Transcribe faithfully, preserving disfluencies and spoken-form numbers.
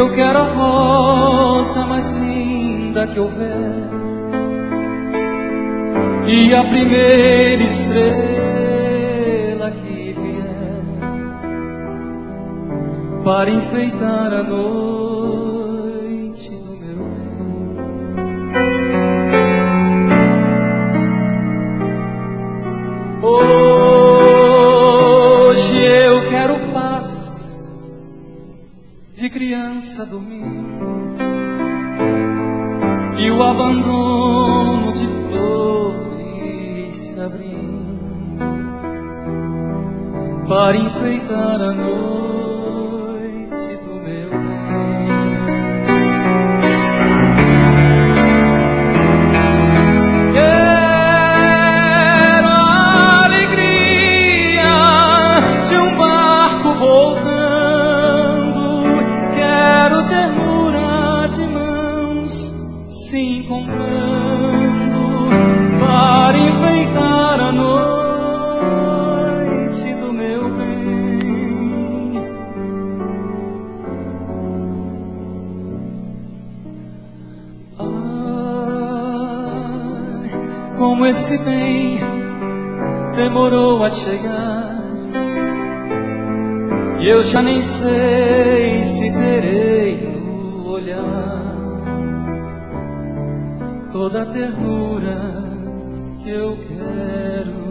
Eu quero a rosa mais linda que houver e a primeira estrela que vier para enfeitar a noite do meu bem. Hoje eu quero paz de criança dormindo e o abandono de flores se abrindo para enfeitar a noite do meu bem. Quero a alegria de um barco voltando, quero ternura de mãos se encontrando para enfeitar a noite do meu bem. Ai, como esse bem demorou a chegar, e eu já nem sei se terei no olhar toda a ternura que eu quero